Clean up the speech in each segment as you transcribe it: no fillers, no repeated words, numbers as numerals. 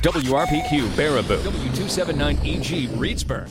WRPQ Baraboo, W279EG Reedsburg.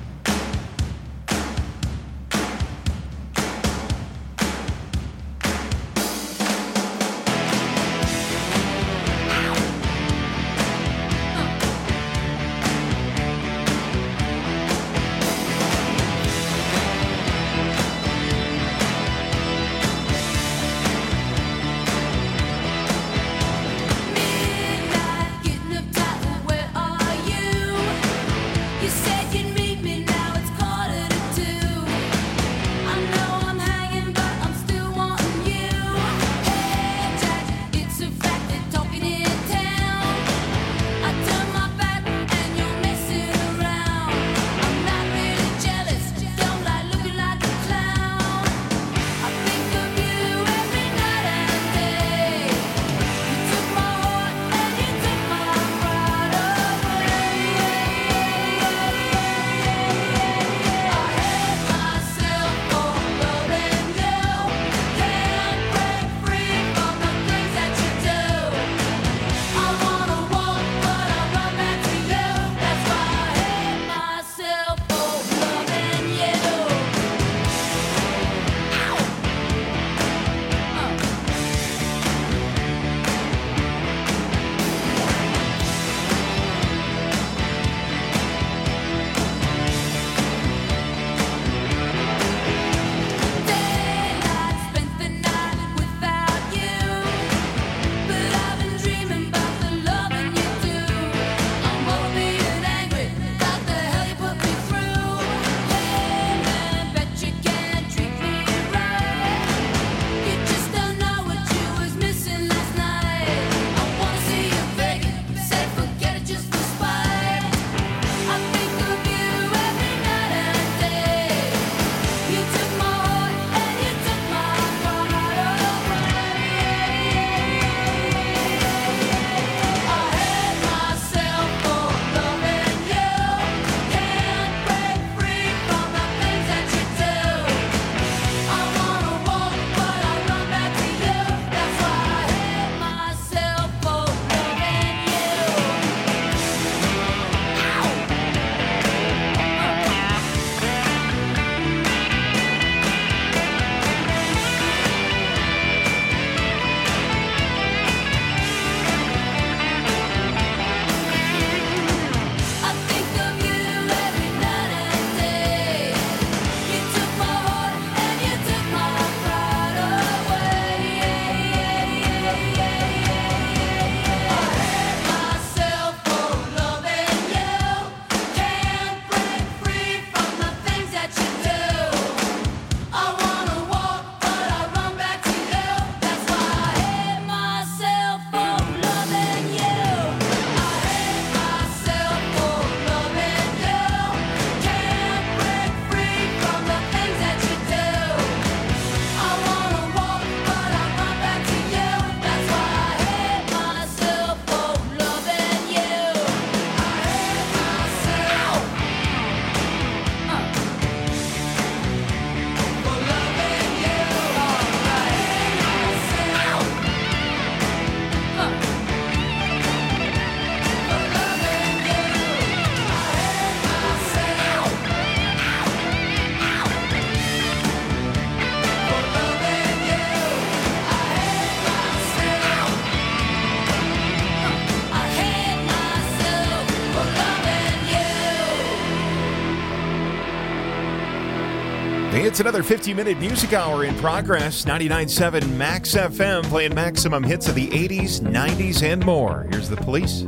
It's another 50-minute music hour in progress. 99.7 Max FM, playing maximum hits of the 80s, 90s, and more. Here's the Police.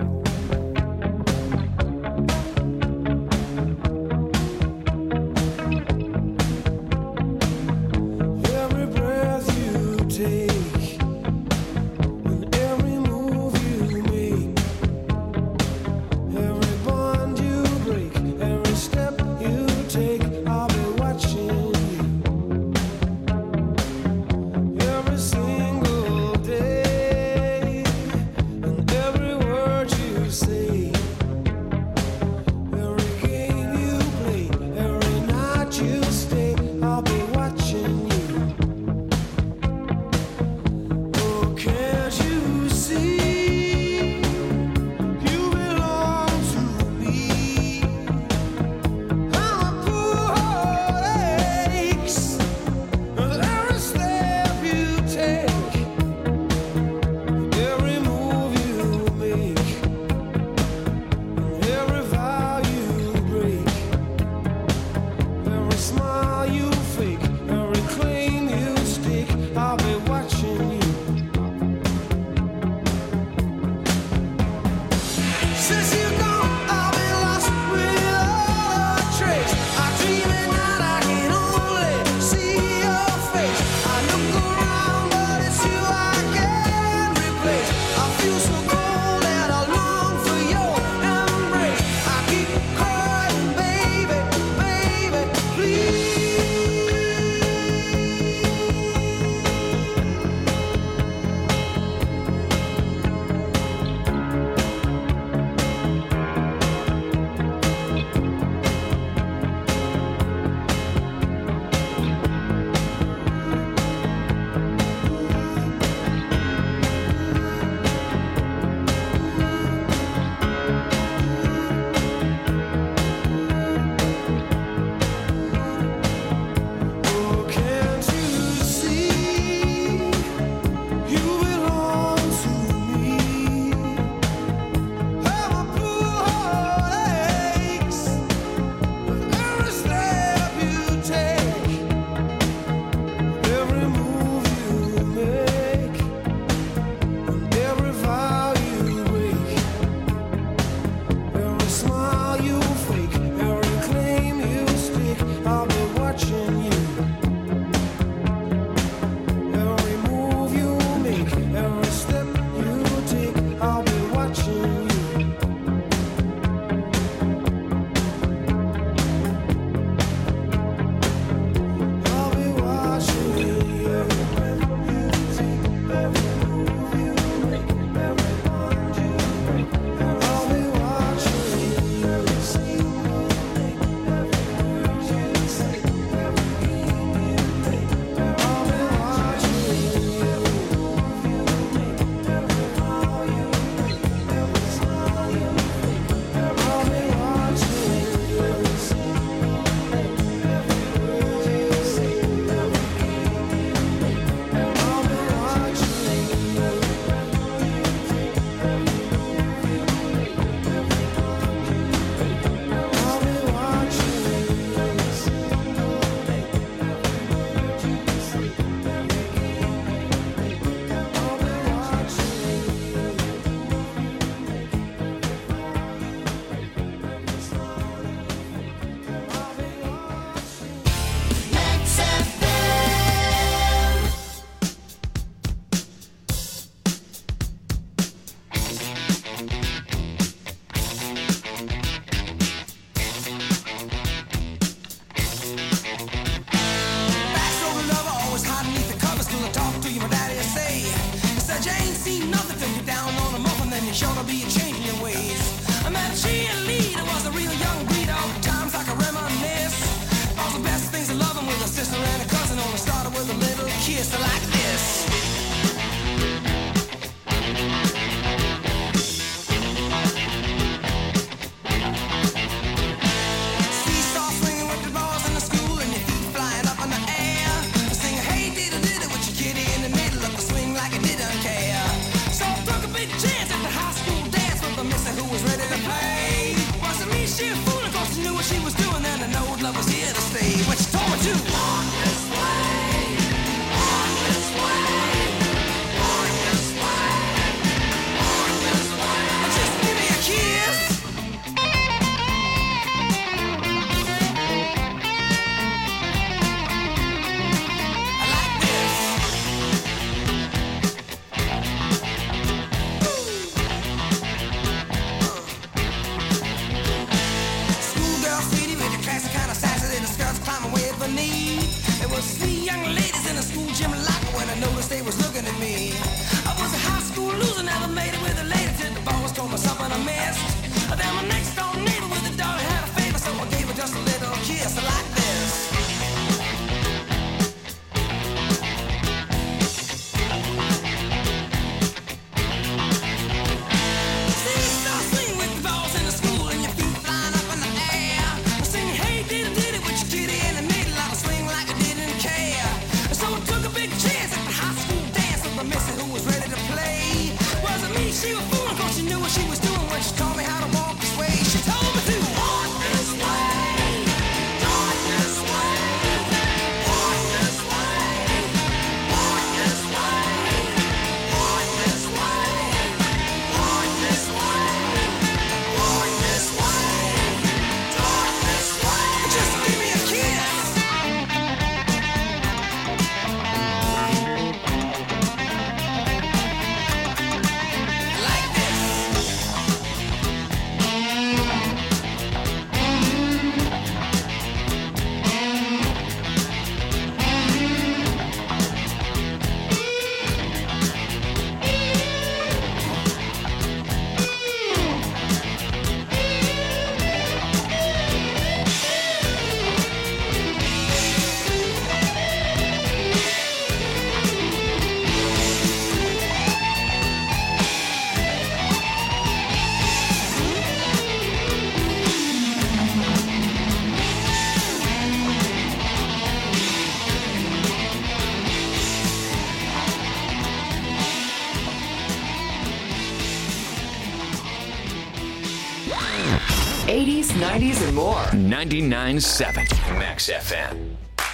Every single day, and every word you see nothing till you're down on a muffin, then you're sure to be a change in your ways. I met a cheerleader, was a real young breed, all times I can reminisce. All the best things of loving with a sister and a cousin, only started with a little kiss like this. Seesaw swinging with the balls in the school and your feet flying up in the air. Singing, hey, diddle diddle, with your kitty in the middle of the swing like it didn't care. So I took a big chance at the high school dance with the mister who was ready to play. Wasn't me, she a fool, of course she knew what she was doing, and I know love was here to stay. But she told me to walk this way, walk this way, walk this way, walk this way. Just give me a kiss. I like this. Schoolgirl sweetie with your classic kind of sassy little skirts climbing way up her knee. There was 3 young ladies in a school gym locker when I noticed they was looking at me. I was a high school loser, never made it with a lady till the boss told me something I missed. Then my next door neighbor with a daughter had a favor, so I gave her just a little kiss like this. Seesaw swing with the balls in the school and your feet flying up in the air. Singing, hey, diddle diddle, with your kitty in the middle, I was swing like I didn't care. So I took a big chance at the high school dance with the missy who was ready to play. Wasn't me, she was fooling, cause she knew what she was doing when she taught me how to walk this way. She told me to walk this way, walk this way, walk this way, walk this way, walk this way, walk this way, walk this way, walk this way. Just give me a kiss. Like this. '80s, '90s, and more. 99.7 Max FM.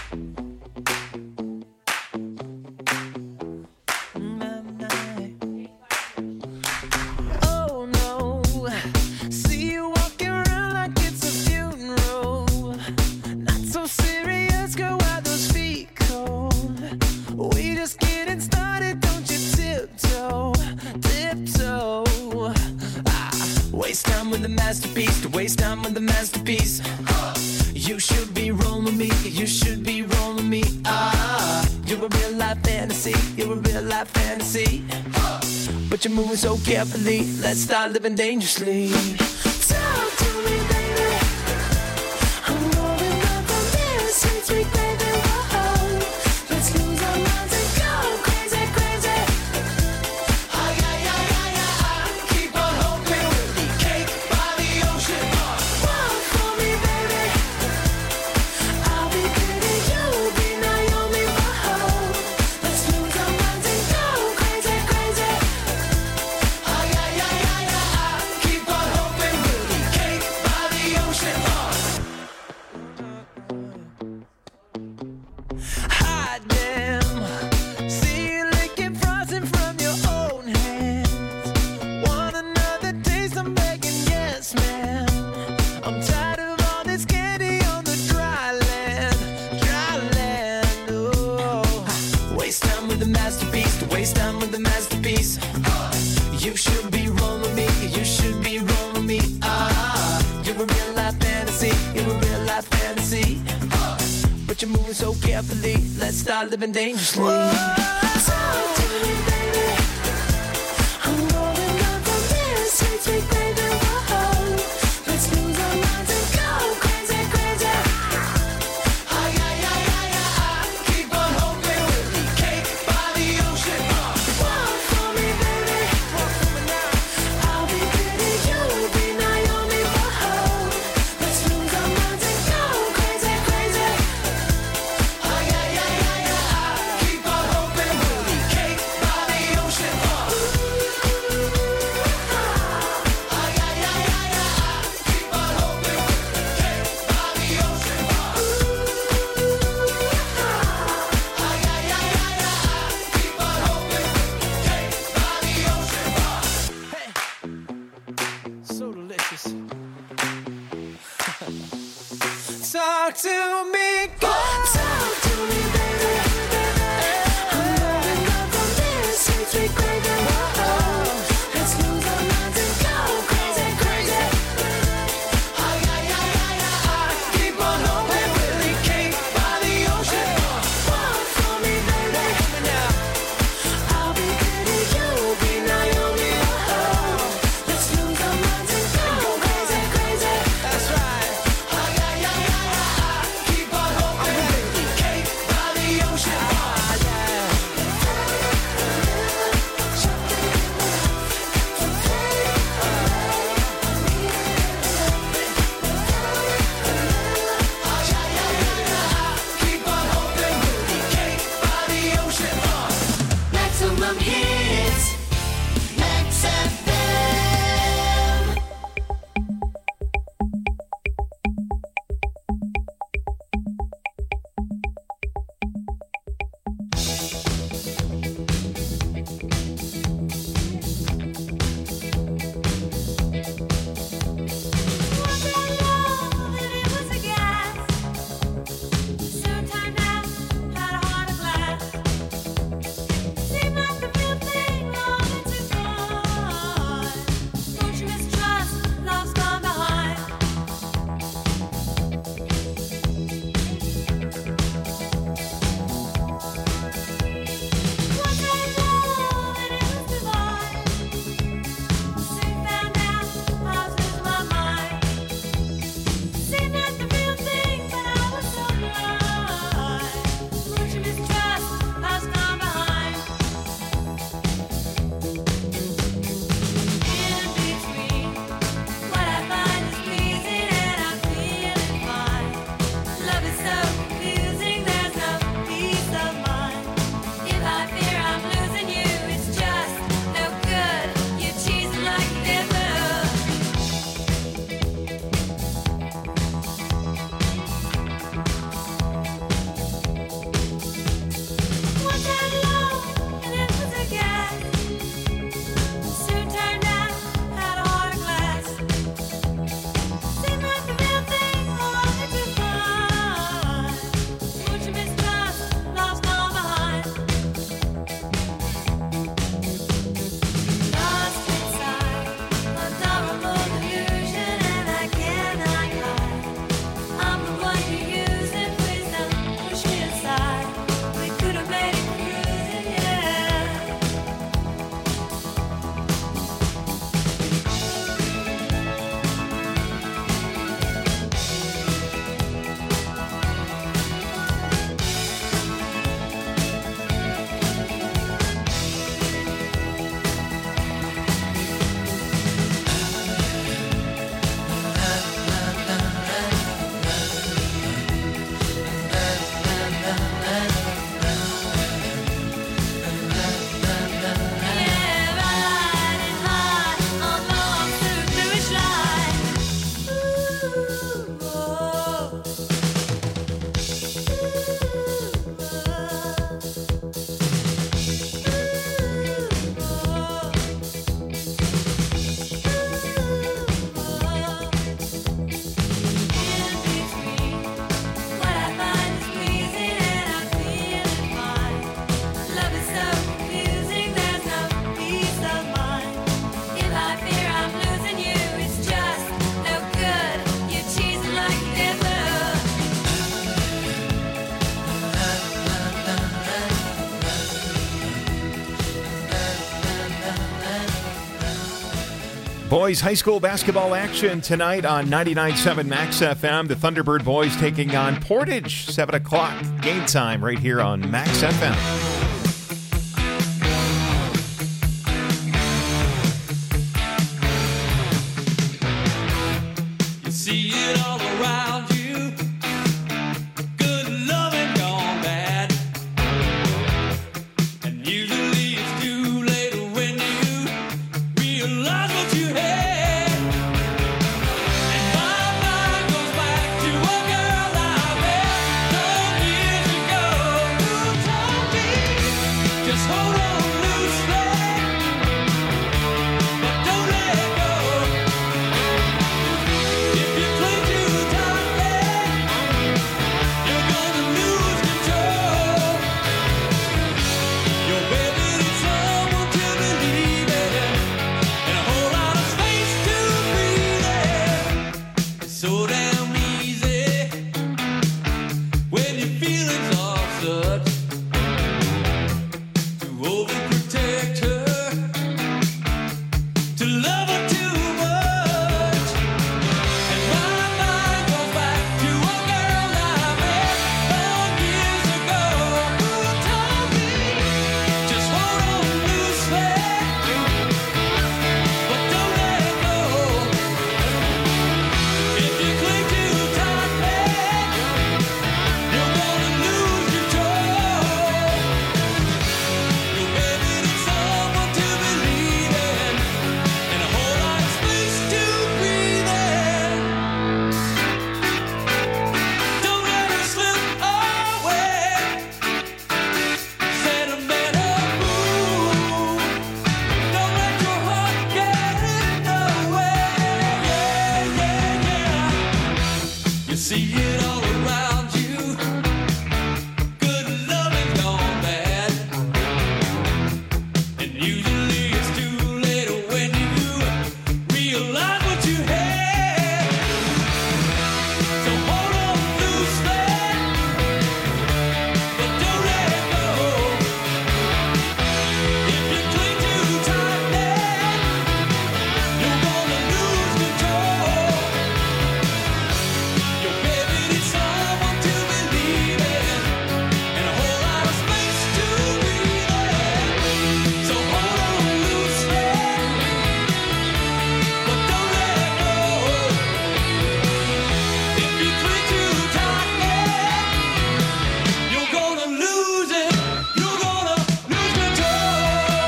Oh no, see you walking around like it's a funeral. Not so serious, girl, why those feet cold? We just getting started, don't you tiptoe, tiptoe. Waste time with the masterpiece, to waste time with the masterpiece. You should be rolling me, you should be rolling me. You're a real life fantasy, you're a real life fantasy. But you're moving so carefully, let's start living dangerously. Talk to me, baby. I'm rolling up on this sweet, sweet baby. Whoa. Let's lose our minds and go crazy, crazy. Ay, ay, ay, ay, ay. Keep on hoping we'll be cake by the ocean. Walk for me, baby. I'll be pretty, you'll be Naomi. Whoa. Let's lose our minds and go crazy, crazy. Ay, ay, ay, ay, ay. Keep on hoping we'll be cake by the ocean. Hot damn, see you licking frosting from your own hands. Want another taste? I'm begging, yes, man. I'm tired of all this candy on the dry land, dry land. Oh, waste time with the masterpiece, to waste time with the masterpiece. You should be rolling me, you should be rolling me. You're a real life fantasy, you're a real life fantasy. But you're moving so carefully, let's start living dangerously. Talk to me, baby. talk to me. Talk to me, baby. I'm moving on from this sweet gravy. Let's lose our minds and go crazy, crazy. Keep on hoping we'll be cake by the ocean. Walk for me, baby. I'll be Kitty, you'll be Naomi. Let's lose our minds and go crazy, crazy. That's right. Keep on hoping we'll be cake by the ocean. Keep on hoping we'll be cake by the ocean. Maximum hits, Max FM. I'm the one you use it, please don't push me aside. We could have made it cruising, yeah. Yeah, riding high on long through bluish light. Ooh, oh. In between, what I find is pleasing and I'm feeling fine. Love is so confusing, there's no peace of mind. If I fear I'm losing you, it's just no good. You're cheesing like ever. Boys high school basketball action tonight on 99.7 Max FM. The Thunderbird boys taking on Portage. 7 o'clock game time right here on Max FM. You see it all around you. Good loving gone bad. And usually it's too late when you realize what you had. And my mind goes back to a girl I met some years ago who told me Usually it's too late when you realize what you had. So hold on loosely, but don't let go. If you cling too tightly, you're gonna lose control. Your baby needs someone to believe in, and a whole lot of space to breathe in. So hold on loosely, but don't let go. If you cling too tightly, you're gonna lose it. You're gonna lose control.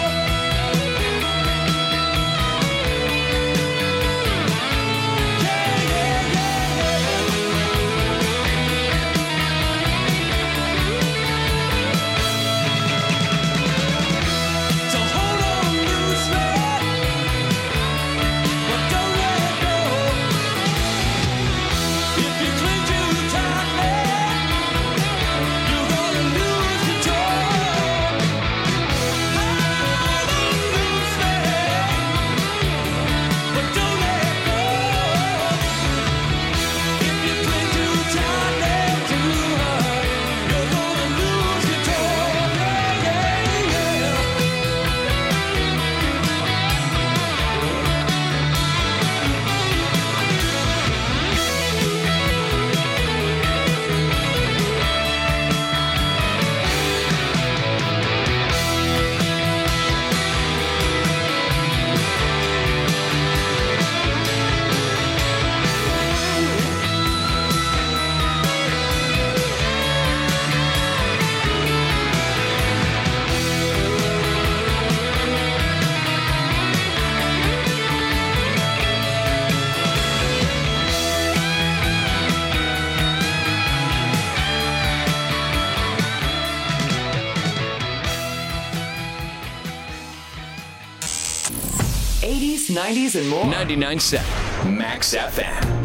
So hold on loosely, but don't let go. If you cling too tightly, you're gonna lose control. Hold on loosely, but don't let go. If you cling too tightly to her, you're gonna lose control. '80s, '90s, and more. 99.7 Max FM.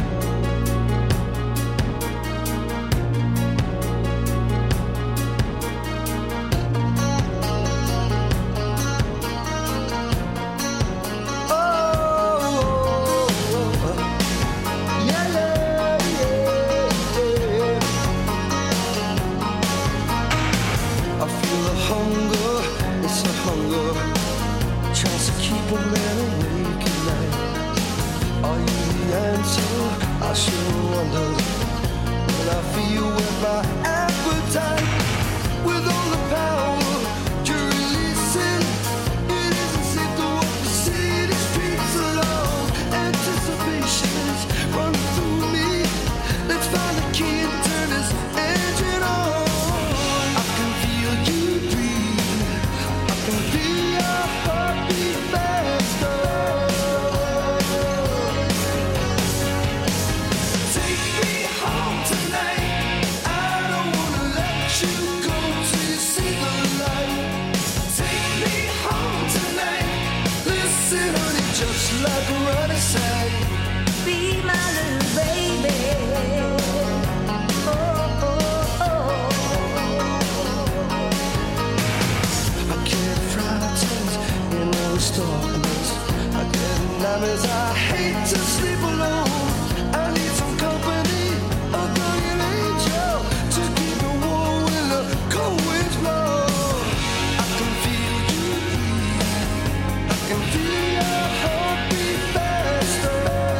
I feel a hunger, it's a hunger, tries to keep a man awake at night. Are you the answer? I sure wonder. When I feel with my appetite, with all the power you're releasing, it isn't safe to walk the city streets alone. Anticipation is running through me. Let's find the key and turn this engine on. I can feel you breathe. I can feel your heartbeat faster. Take me home tonight. I don't wanna let you go till you see the light. Take me home tonight. Listen, honey, just like Ronnie sang. Be my little baby. Oh, oh, I get frightened in all this darkness. I get nightmares. I hate to sleep alone. I need some company, a guardian angel to keep me warm when the cold winds blow. I can feel you breathe. I can feel your heartbeat faster.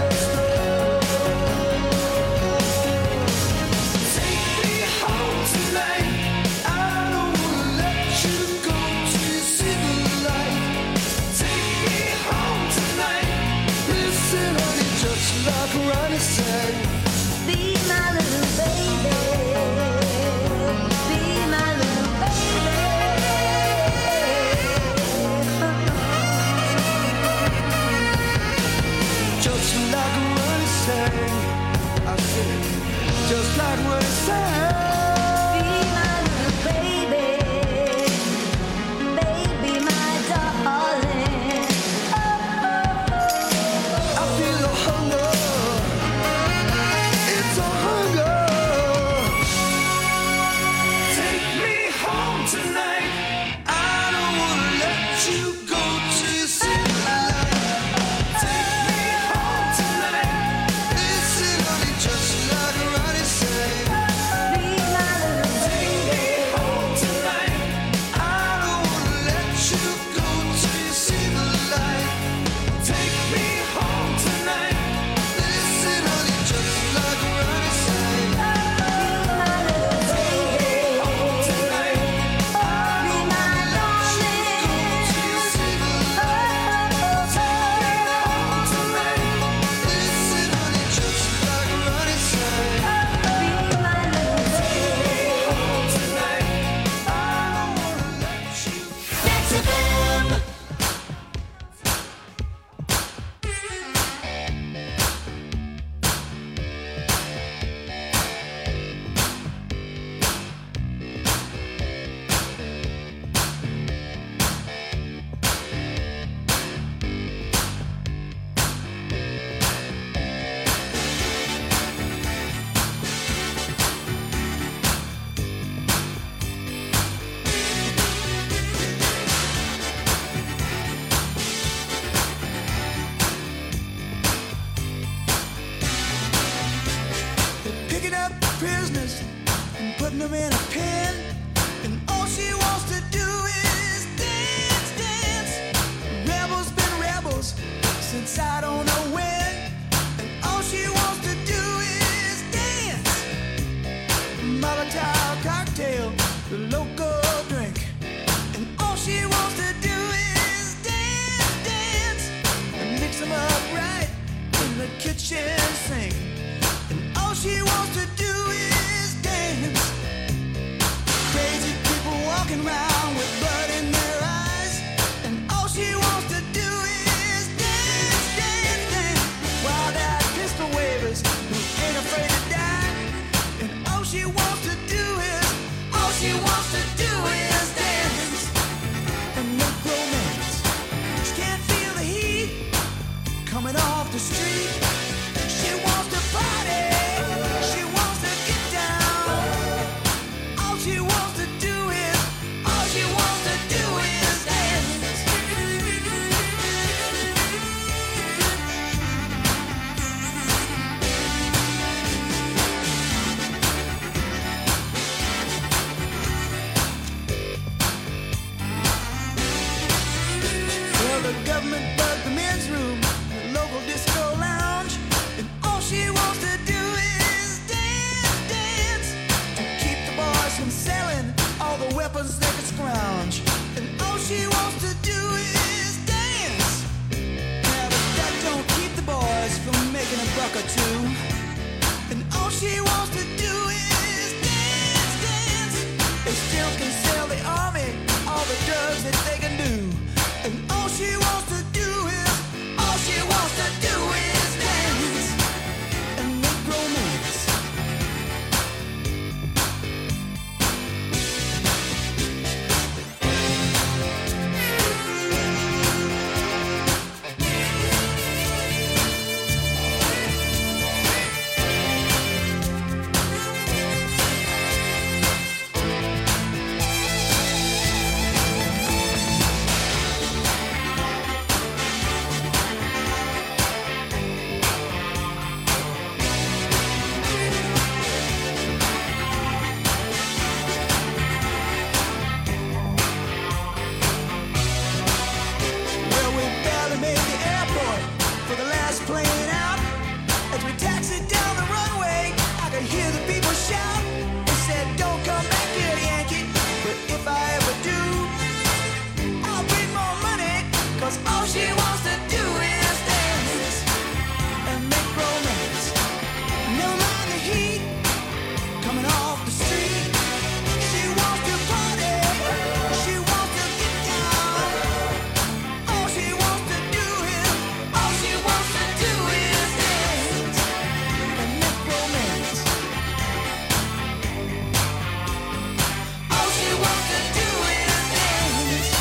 Take me home tonight. I don't wanna let you go till you see the light. Take me home tonight. Listen, honey, just like Ronnie sang. be my little baby. Be my little baby. Just like Ronnie sang. I said, just like Ronnie sang. Be my little baby. Baby, my darling. I feel a hunger. It's a hunger. Take me home tonight. I don't wanna let you them in a pen, and all she wants to do is dance, dance. Rebels been rebels since I don't know when, and all she wants to do is dance. Molotov cocktail, the local drink, and all she wants to do is dance, dance, and mix them up right in the kitchen sink, and all she wants to do is dance. Crazy people walking around with blood in their eyes, and all she wants to do is dance, dance, dance. Wild eyed pistol wavers who ain't afraid to die, and all she wants to do is, all she wants to do is dance and make romance. She can't feel the heat coming off the street. She wants to party. She wants to get down. All she wants to do is, all she wants to do is dance. Well, the government bugged the men's room, the local disco lounge, and all she wants to do is dance, dance, to keep the boys from selling all the weapons they could scrounge. And all she wants to do is dance. Now, but that don't keep the boys from making a buck or two. And all she wants to do is dance, dance. They still can sell the army all the drugs that they can do. And all she wants to do is, all she wants to do is dance and make romance. Well, we barely made the airport for the last plane out. As we taxied down the runway, I could hear the people shout. They said, "Don't come back here, Yankee." But if I ever do, I'll bring more money, 'cause all she wants to do is dance and make romance. Never mind the heat coming off the street. She wants to party. She wants to get down. All she wants to do is, all she wants to do is dance and make romance. All she wants to do is dance.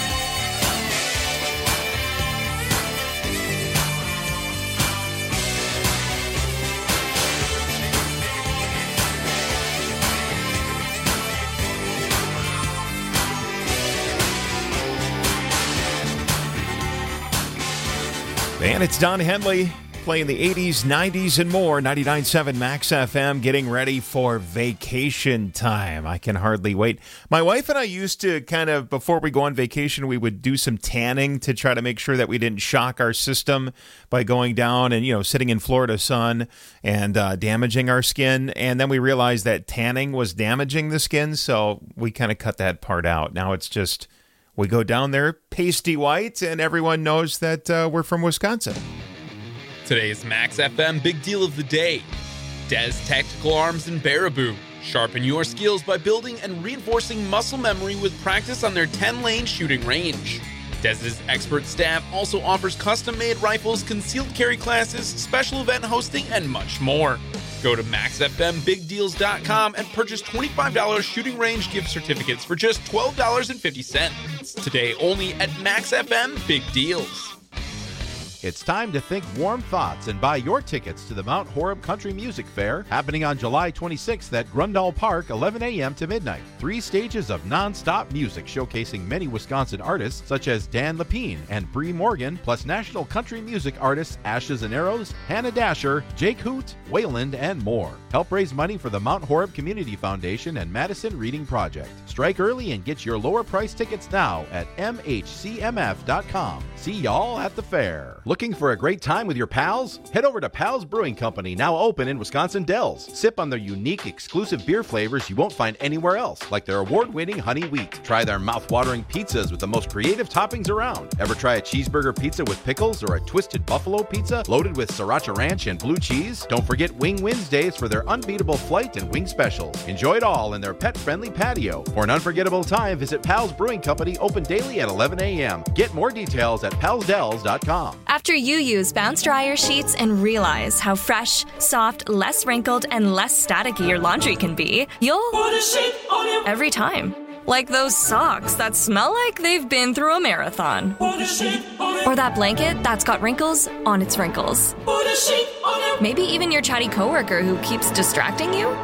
And it's Don Henley playing the 80s, 90s, and more. 99.7 Max FM, getting ready for vacation time. I can hardly wait. My wife and I used to kind of, before we go on vacation, we would do some tanning to try to make sure that we didn't shock our system by going down and, sitting in Florida sun and damaging our skin. And then we realized that tanning was damaging the skin, so we kind of cut that part out. Now it's just, we go down there pasty white, and everyone knows that we're from Wisconsin. Today's Max FM Big Deal of the Day. Des Tactical Arms in Baraboo. Sharpen your skills by building and reinforcing muscle memory with practice on their 10-lane shooting range. Des's expert staff also offers custom-made rifles, concealed carry classes, special event hosting, and much more. Go to MaxFMBigDeals.com and purchase $25 shooting range gift certificates for just $12.50. Today only at Max FM Big Deals. It's time to think warm thoughts and buy your tickets to the Mount Horeb Country Music Fair, happening on July 26th at Grundall Park, 11 a.m. to midnight. 3 stages of non-stop music showcasing many Wisconsin artists such as Dan Lepine and Bree Morgan, plus national country music artists Ashes and Arrows, Hannah Dasher, Jake Hoot, Wayland, and more. Help raise money for the Mount Horeb Community Foundation and Madison Reading Project. Strike early and get your lower price tickets now at mhcmf.com. See y'all at the fair. Looking for a great time with your pals? Head over to Pals Brewing Company, now open in Wisconsin Dells. Sip on their unique, exclusive beer flavors you won't find anywhere else, like their award-winning honey wheat. Try their mouth-watering pizzas with the most creative toppings around. Ever try a cheeseburger pizza with pickles or a twisted buffalo pizza loaded with sriracha ranch and blue cheese? Don't forget Wing Wednesdays for their unbeatable flight and wing specials. Enjoy it all in their pet-friendly patio. For an unforgettable time, visit Pals Brewing Company, open daily at 11 a.m. Get more details at palsdells.com. After you use Bounce Dryer sheets and realize how fresh, soft, less wrinkled, and less staticky your laundry can be, you'll put a sheet on your every time. Like those socks that smell like they've been through a marathon. Put a sheet on it. Or that blanket that's got wrinkles on its wrinkles. Put a sheet on it. Maybe even your chatty coworker who keeps distracting you.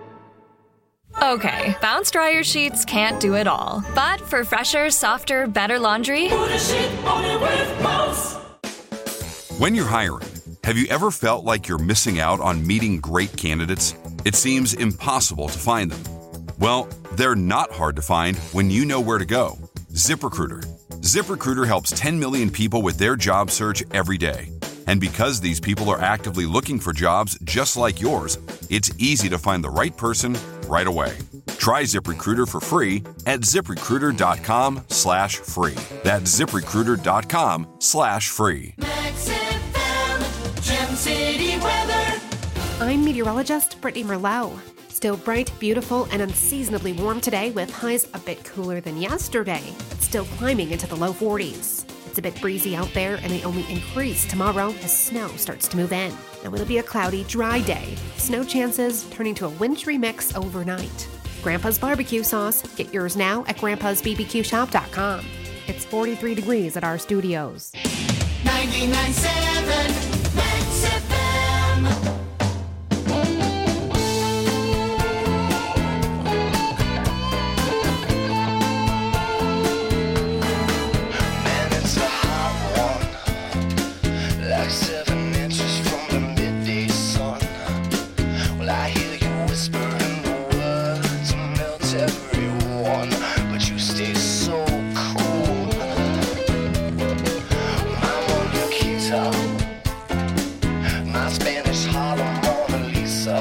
Okay, Bounce Dryer sheets can't do it all. But for fresher, softer, better laundry, put a sheet on it with Bounce. When you're hiring, have you ever felt like you're missing out on meeting great candidates? It seems impossible to find them. Well, they're not hard to find when you know where to go. ZipRecruiter. ZipRecruiter helps 10 million people with their job search every day. And because these people are actively looking for jobs just like yours, it's easy to find the right person right away. Try ZipRecruiter for free at ZipRecruiter.com/free. That's ZipRecruiter.com/free. Max FM, Gem City weather. I'm meteorologist Brittany Merlot. Still bright, beautiful, and unseasonably warm today with highs a bit cooler than yesterday, but still climbing into the low 40s. It's a bit breezy out there and they only increase tomorrow as snow starts to move in. Now it'll be a cloudy, dry day. Snow chances turning to a wintry mix overnight. Grandpa's barbecue sauce. Get yours now at grandpa'sbbqshop.com. It's 43 degrees at our studios. 99.7 Max FM. Man, it's a hot one, like 7 inches from the midday sun. Well, I hear you whispering the words and melt everyone, but you stay so cool. I'm on your guitar, my Spanish Harlem Mona Lisa.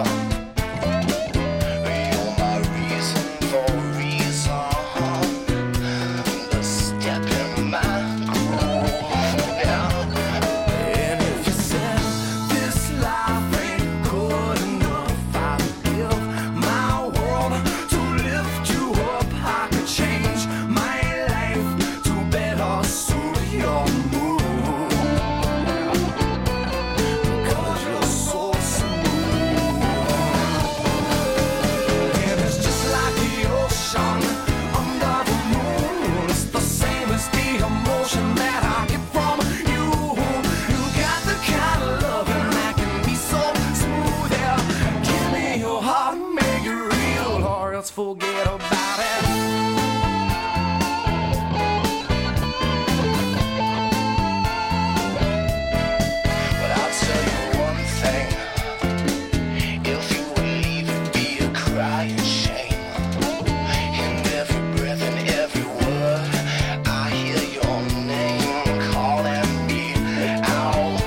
You're my reason for reason. The step in my groove, yeah. And if you said this life ain't good enough, I would give my world to lift you up. I could change my life to better suit your mood. Because you're so smooth. And it's just like the ocean under the moon. It's the same as the emotion that I get from you. You got the kind of loving that can be so smooth. Yeah, give me your heart, make it real, or else forget about it. But I'll tell you one thing. If you would leave, it'd be a crying shame. In every breath and every word, I hear your name calling me out.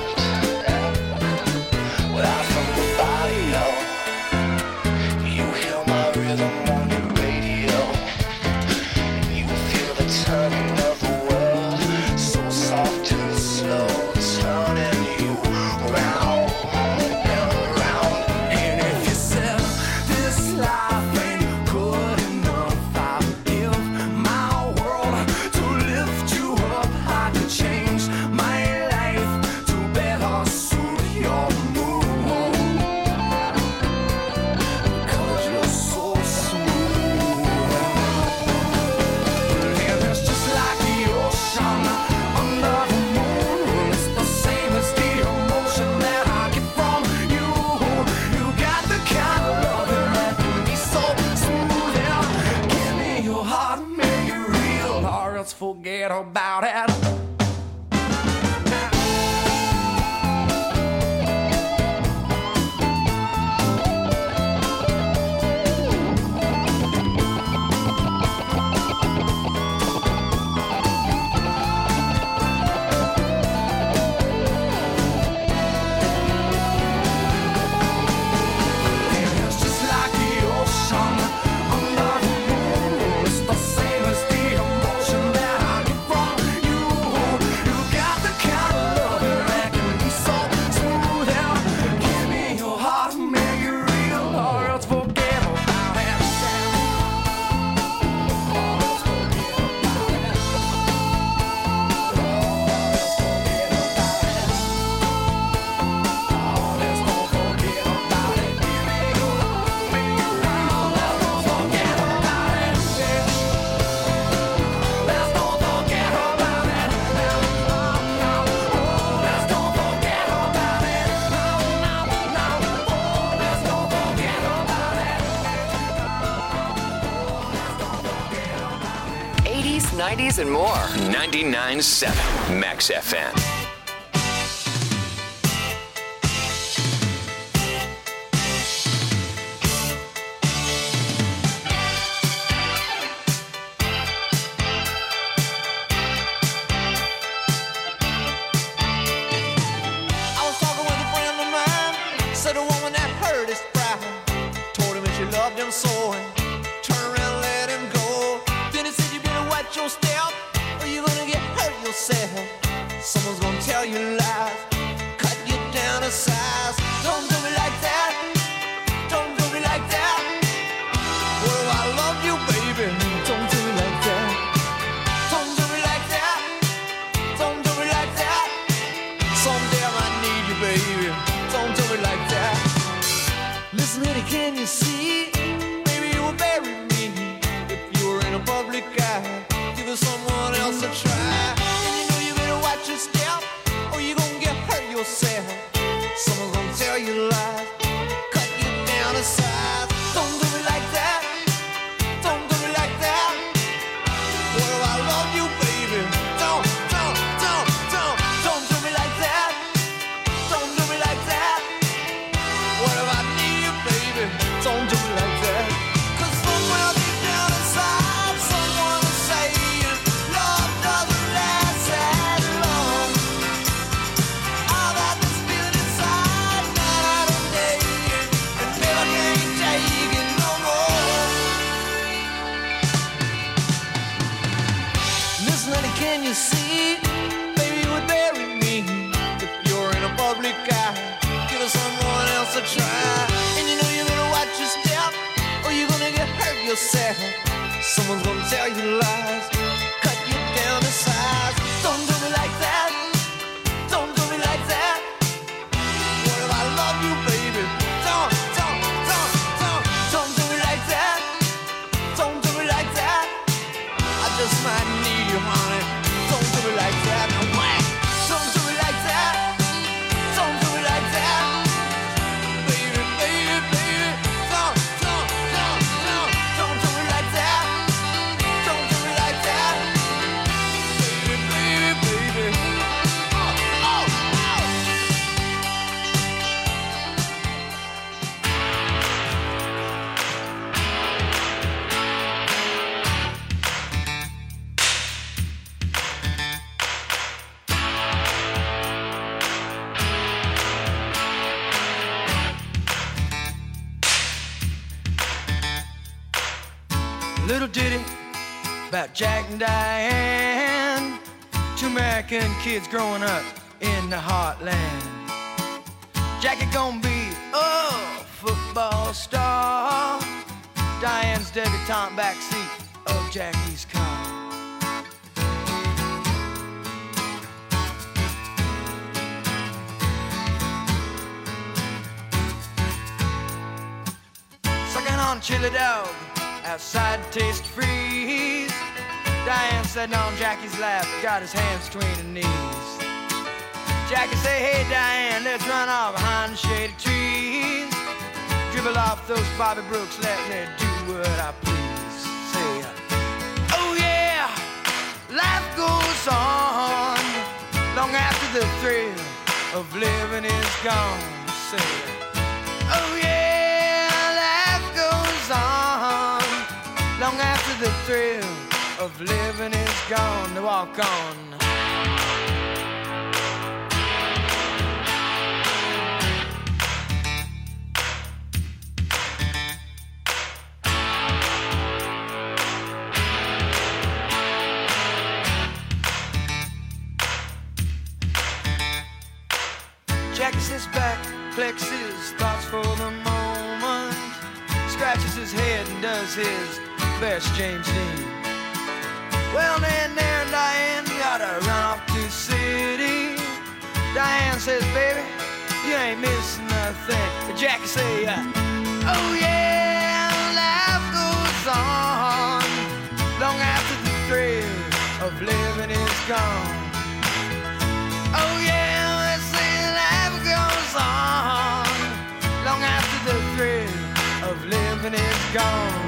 Well, I'm from the body, you hear my rhythm on your about it. It's just like the ocean under the moon. It's the same as the emotion that I get from you. You got the kind of love that can be so smooth. And give me your heart, make it real, or else forget about it. '80s, '90s, and more. 99.7 Max FM. I was talking with a friend of mine. Said a woman that hurt his pride. Told him that she loved him so. And turned around and let him go. Then he said, you better watch your step, or you're gonna get hurt yourself. Someone's gonna tell you lies, cut you down to size. Don't do me like that. Don't do me like that. What if I love you, baby? Don't do me like that. Don't do me like that. Don't do me like that. Someday I might need you, baby. Don't do me like that. Listen, honey, can you see? Baby, you will bury me if you were in a public eye. Give someone else a try. And you know you better watch your step, or you're gonna get hurt yourself. Someone's gonna tell you lies, cut you down to size. Don't do me like that. Don't do me like that. What if I love you, baby? Don't do me like that. Don't do me like that. What if I need you, baby? Don't do me like that. 'Cause somewhere deep down inside, someone is saying love doesn't last as long. I've had this feeling inside night and day, and never can't take it no more. Listen, honey, can you see? Baby, you would bury me if you're in a public eye. Give someone else a try. And you know you better watch your step, or you're gonna get hurt yourself. Someone's gonna tell you lies, cut you down to size. Don't do me like that. Don't do me like that. What if I love you, baby? Don't do me like that. Don't do me like that. I just might need you, honey. Don't do me like that. No way. Don't do me like that. Don't do me like that. Baby, baby, baby. Don't do me like that. Don't do me like that. Baby, baby, baby. Oh. Little ditty about Jack and Diane, two American kids growing up in the heartland. Jackie gonna be a football star. Diane's debutante backseat of Jackie's car. Sucking on a chili dog outside Taste Freeze. Diane sitting on Jackie's lap, got his hands between her knees. Jackie say, hey Diane, let's run off behind the shady trees. Dribble off those Bobby Brooks, let me do what I please. Say, oh yeah, life goes the thrill of living is gone. Say, oh yeah, life goes on long after the thrill of living is gone. To walk on. Jacks his back, flexes thoughts for the moment, scratches his head and does his best James Dean. Well, then there Diane gotta run off to the city. Diane says, baby, you ain't missing nothing. Jackie say, oh yeah, life goes on long after the thrill of living is gone. Oh yeah, let's say life goes on long after the thrill of living is gone.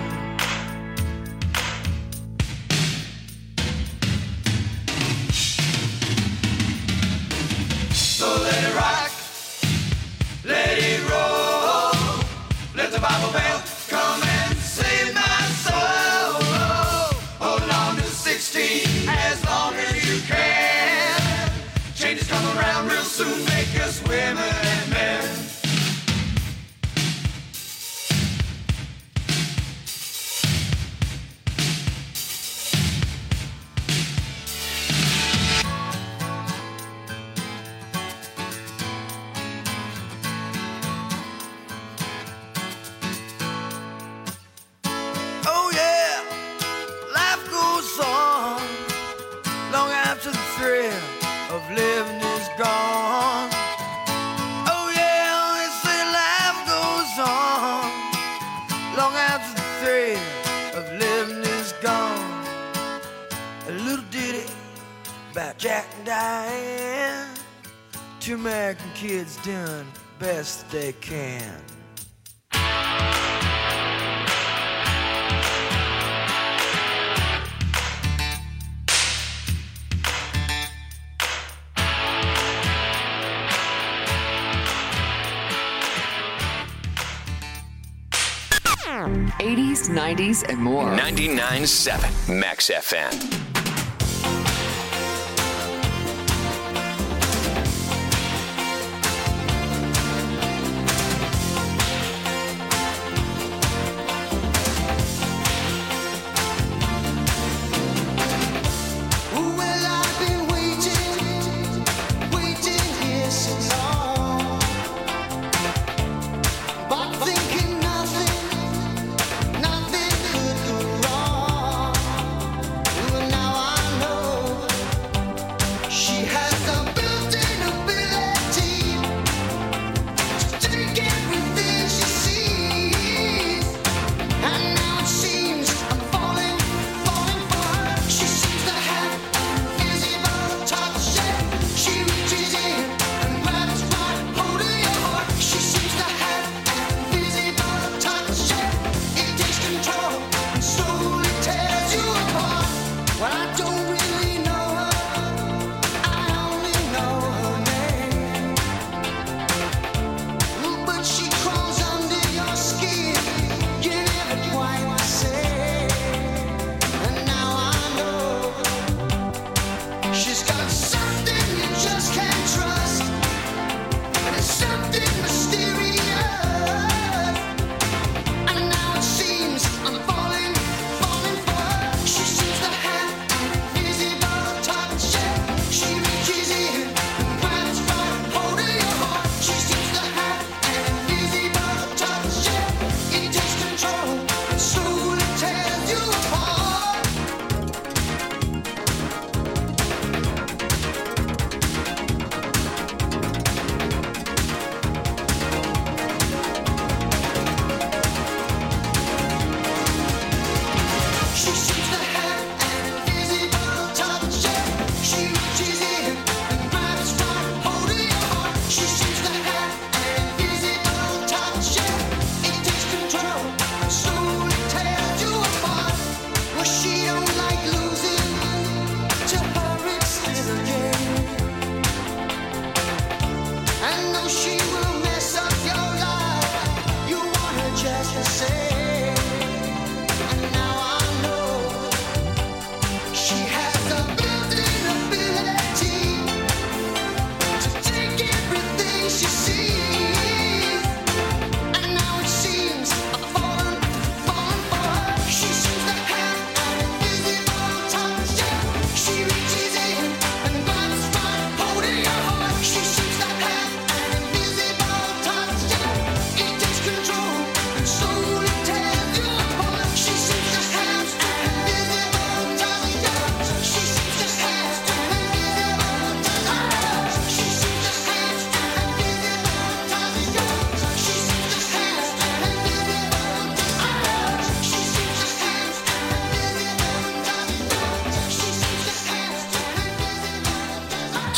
So let it rock, let it roll, let the Bible belt come and save my soul. Hold on to 16 as long as you can. Changes come around real soon, make us women and men. Oh yeah, life goes on long after the thrill of living is gone. Oh yeah, they say life goes on long after the thrill of living is gone. A little ditty about Jack and Diane, two American kids doing best they can. '80s, '90s, and more. 99.7 Max FM. Well, I've been waiting here so long, but thinking nothing could go wrong. Well, now I know she has the built-in ability to take everything she sees, and now it seems I'm falling for her. She seems to have invisible touch, and she reaches in and grabs right hold of your heart. She seems to have invisible touch, and it takes control and slowly tears you apart. Well, I don't really know her, I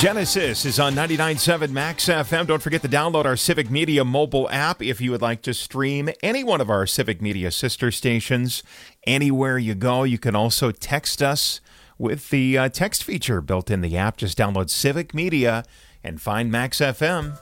Genesis is on 99.7 Max FM. Don't forget to download our Civic Media mobile app if you would like to stream any one of our Civic Media sister stations anywhere you go. You can also text us with the text feature built in the app. Just download Civic Media and find Max FM.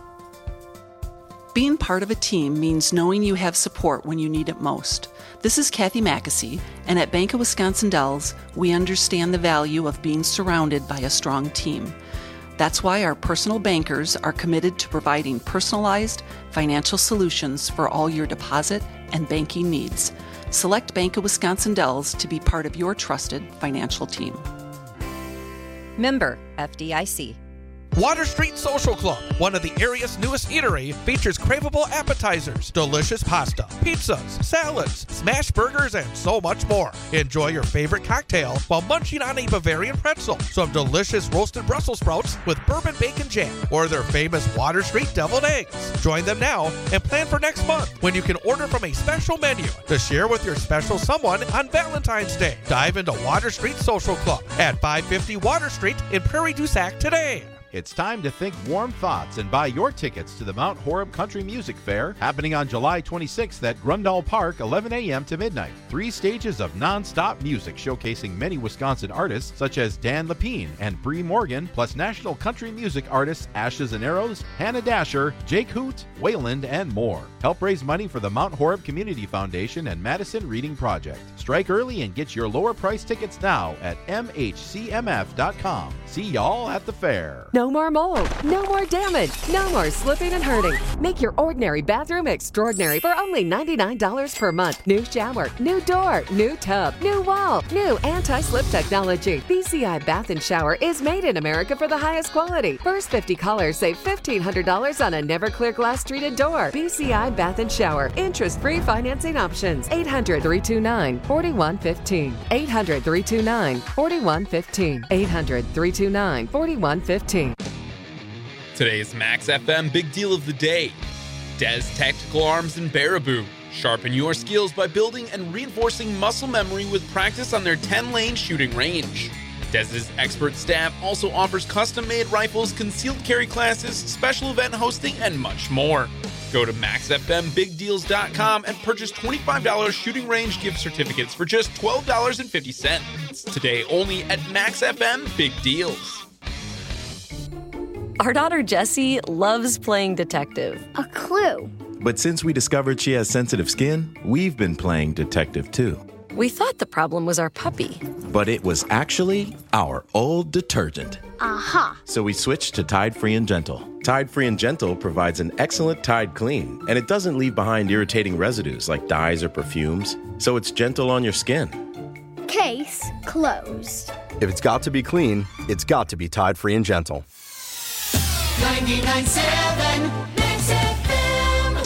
Being part of a team means knowing you have support when you need it most. This is Kathy Mackesy, and at Bank of Wisconsin Dells, we understand the value of being surrounded by a strong team. That's why our personal bankers are committed to providing personalized financial solutions for all your deposit and banking needs. Select Bank of Wisconsin Dells to be part of your trusted financial team. Member FDIC. Water Street Social Club, one of the area's newest eatery, features craveable appetizers, delicious pasta, pizzas, salads, smash burgers, and so much more. Enjoy your favorite cocktail while munching on a Bavarian pretzel, some delicious roasted Brussels sprouts with bourbon bacon jam, or their famous Water Street deviled eggs. Join them now and plan for next month when you can order from a special menu to share with your special someone on Valentine's Day. Dive into Water Street Social Club at 550 Water Street in Prairie du Sac today. It's time to think warm thoughts and buy your tickets to the Mount Horeb Country Music Fair, happening on July 26th at Grundall Park, 11 a.m. to midnight. 3 stages of non-stop music showcasing many Wisconsin artists such as Dan Lepine and Bree Morgan, plus national country music artists Ashes and Arrows, Hannah Dasher, Jake Hoot, Wayland, and more. Help raise money for the Mount Horeb Community Foundation and Madison Reading Project. Strike early and get your lower price tickets now at mhcmf.com. See y'all at the fair. No more mold, no more damage, no more slipping and hurting. Make your ordinary bathroom extraordinary for only $99 per month. New shower, new door, new tub, new wall, new anti-slip technology. BCI Bath and Shower is made in America for the highest quality. First 50 callers save $1,500 on a Never-Clear glass treated door. BCI Bath and Shower. Interest-free financing options. 800-329-4115. 800-329-4115. 800-329-4115. Today's Max FM Big Deal of the Day. Des Tactical Arms in Baraboo. Sharpen your skills by building and reinforcing muscle memory with practice on their 10-lane shooting range. Des's expert staff also offers custom-made rifles, concealed carry classes, special event hosting, and much more. Go to MaxFMBigDeals.com and purchase $25 shooting range gift certificates for just $12.50. Today only at Max FM Big Deals. Our daughter Jessie loves playing detective. A clue. But since we discovered she has sensitive skin, we've been playing detective too. We thought the problem was our puppy. But it was actually our old detergent. Aha. So we switched to Tide Free and Gentle. Tide Free and Gentle provides an excellent Tide clean, and it doesn't leave behind irritating residues like dyes or perfumes, so it's gentle on your skin. Case closed. If it's got to be clean, it's got to be Tide Free and Gentle. 99.7 Max FM.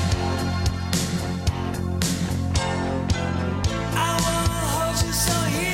So here